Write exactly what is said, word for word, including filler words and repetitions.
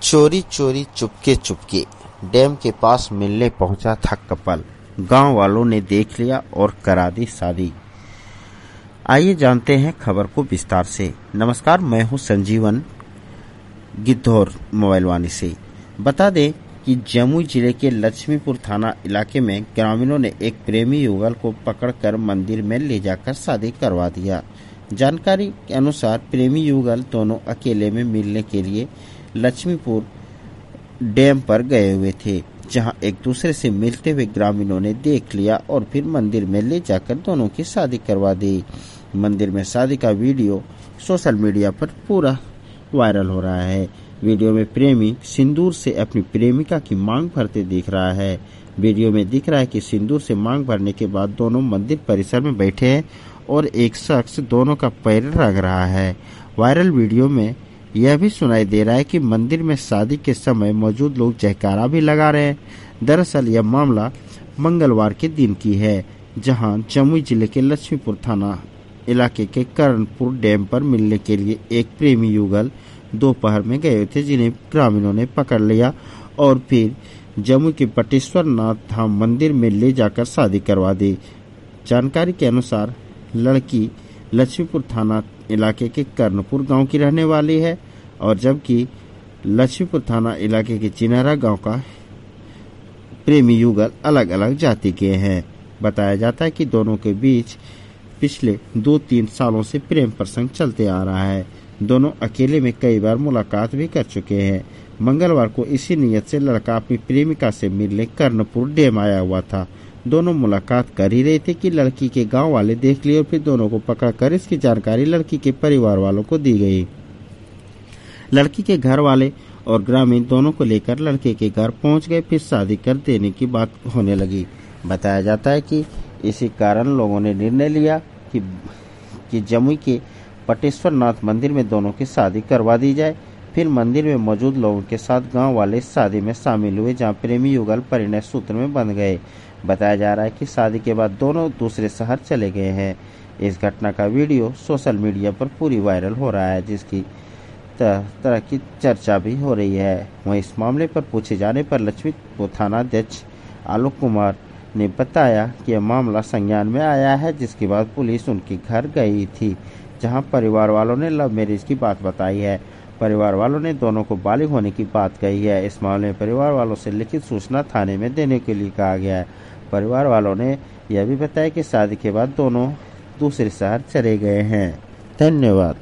चोरी चोरी चुपके चुपके डैम के पास मिलने पहुंचा था कपल। गांव वालों ने देख लिया और करा दी शादी। आइए जानते हैं खबर को विस्तार से। नमस्कार, मैं हूं संजीवन गिद्धौर मोबाइल वाणी से। बता दें कि जमुई जिले के लक्ष्मीपुर थाना इलाके में ग्रामीणों ने एक प्रेमी युगल को पकड़कर मंदिर में ले जाकर शादी करवा दिया। जानकारी के अनुसार प्रेमी युगल दोनों अकेले में मिलने के लिए लक्ष्मीपुर डैम पर गए हुए थे, जहां एक दूसरे से मिलते हुए ग्रामीणों ने देख लिया और फिर मंदिर में ले जाकर दोनों की शादी करवा दी। मंदिर में शादी का वीडियो सोशल मीडिया पर पूरा वायरल हो रहा है। वीडियो में प्रेमी सिंदूर से अपनी प्रेमिका की मांग भरते दिख रहा है। वीडियो में दिख रहा है कि सिंदूर से मांग भरने के बाद दोनों मंदिर परिसर में बैठे हैं और एक शख्स दोनों का पैर रंग रहा है। वायरल वीडियो में यह भी सुनाई दे रहा है कि मंदिर में शादी के समय मौजूद लोग जयकारा भी लगा रहे हैं। दरअसल यह मामला मंगलवार के दिन की है, जहां जमुई जिले के लक्ष्मीपुर थाना इलाके के कर्णपुर डैम पर मिलने के लिए एक प्रेमी युगल दोपहर में गए थे, जिन्हें ग्रामीणों ने पकड़ लिया और फिर जमुई के पटेश्वर नाथ धाम मंदिर में ले जाकर शादी करवा दी। जानकारी के अनुसार लड़की लक्ष्मीपुर थाना इलाके के कर्णपुर गांव की रहने वाली है और जबकि लक्ष्मीपुर थाना इलाके के चिनहरा गांव का प्रेमी युगल अलग अलग जाति के हैं। बताया जाता है कि दोनों के बीच पिछले दो तीन सालों से प्रेम प्रसंग चलते आ रहा है। दोनों अकेले में कई बार मुलाकात भी कर चुके हैं। मंगलवार को इसी नियत से लड़का अपनी प्रेमिका से मिलने कर्णपुर डैम आया हुआ था। दोनों मुलाकात कर ही रहे थे कि लड़की के गांव वाले देख लिए और फिर दोनों को पकड़कर इसकी जानकारी लड़की के परिवार वालों को दी गई। लड़की के घर वाले और ग्रामीण दोनों को लेकर लड़के के घर पहुंच गए, फिर शादी कर देने की बात होने लगी। बताया जाता है कि इसी कारण लोगों ने निर्णय लिया कि, कि जमुई के पटेश्वर नाथ मंदिर में दोनों की शादी करवा दी जाए। फिर मंदिर में मौजूद लोगों के साथ गांव वाले शादी में शामिल हुए, जहां प्रेमी युगल परिणय सूत्र में बंध गए। बताया जा रहा है कि शादी के बाद दोनों दूसरे शहर चले गए हैं। इस घटना का वीडियो सोशल मीडिया पर पूरी वायरल हो रहा है, जिसकी तरह तरह की चर्चा भी हो रही है। वहीं इस मामले पर पूछे जाने पर लक्ष्मीपुर थाना अध्यक्ष आलोक कुमार ने बताया कि यह मामला संज्ञान में आया है, जिसके बाद पुलिस उनके घर गई थी, जहां परिवार वालों ने लव मैरिज की बात बताई है। परिवार वालों ने दोनों को बालिग होने की बात कही है। इस मामले में परिवार वालों से लिखित सूचना थाने में देने के लिए कहा गया है। परिवार वालों ने यह भी बताया कि शादी के बाद दोनों दूसरे शहर चले गए हैं। धन्यवाद।